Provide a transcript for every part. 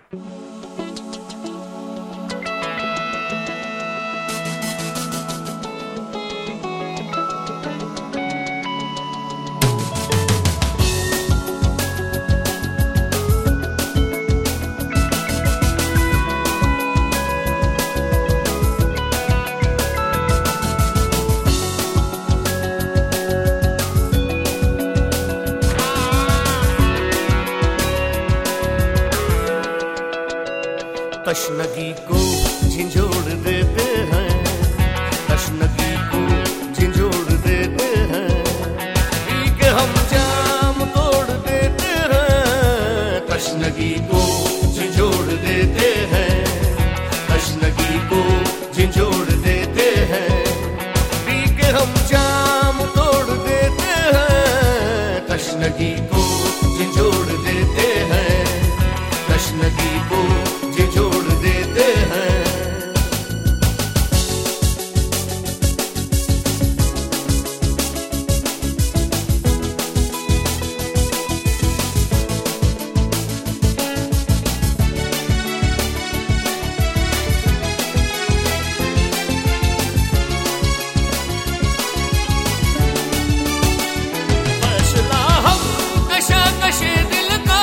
तशनगी को झिंझोड़ देते हैं, तशनगी को झिंझोड़ देते हैं, पी के हम जाम तोड़ देते हैं। तशनगी को झिंझोड़ देते हैं, तशनगी को झिंझोड़ देते हैं, पी के हम जाम तोड़ देते हैं। तशनगी को झिंझोड़ देते हैं, तशनगी को झिंझोड़ देते हैं। फैसला हम कशा-कशे दिल का,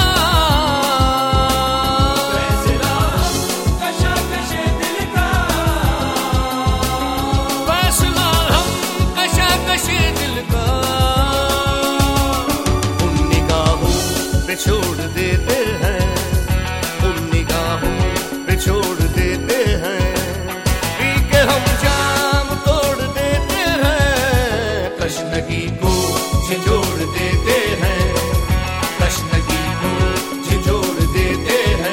फैसला हम कशा-कशे दिल का, फैसला हम कशा-कशे दिल का, उन निगाहों पे छोड़ देते हैं, उन निगाहों पे छोड़ देते हैं, पी के हम जाम तोड़ देते हैं। तशनगी को झिंझोड़ देते हैं, तशनगी को झिंझोड़ देते हैं।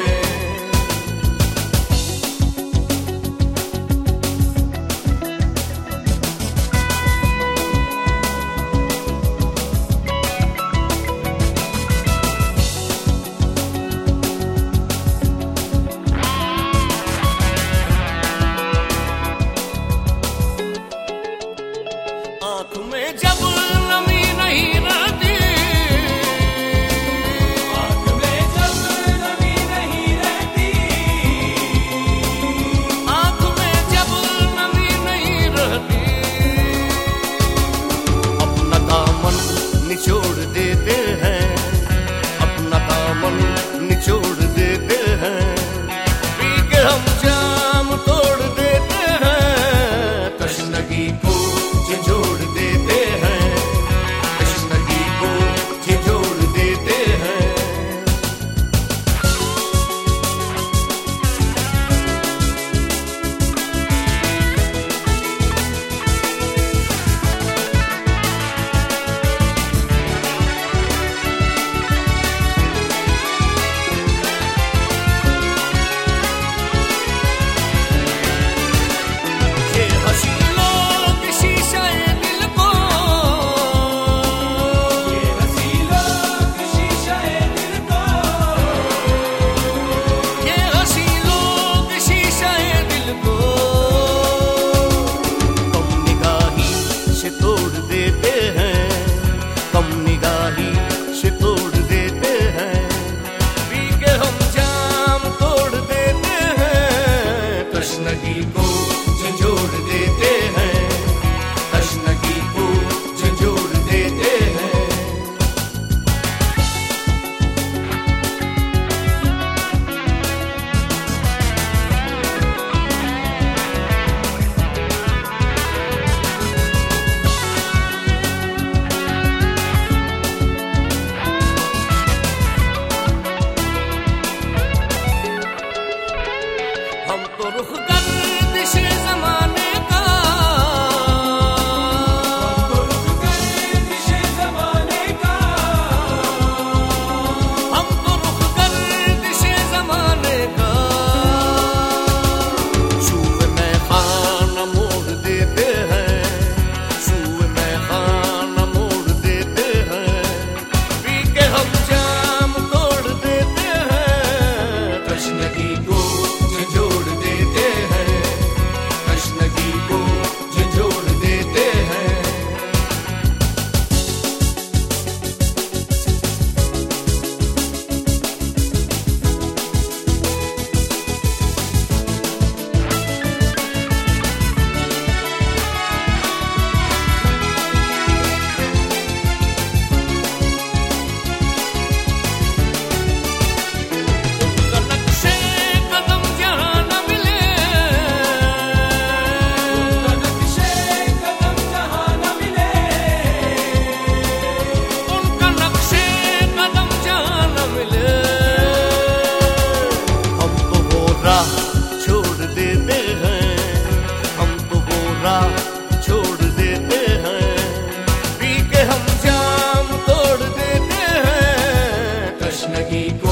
जिंदगी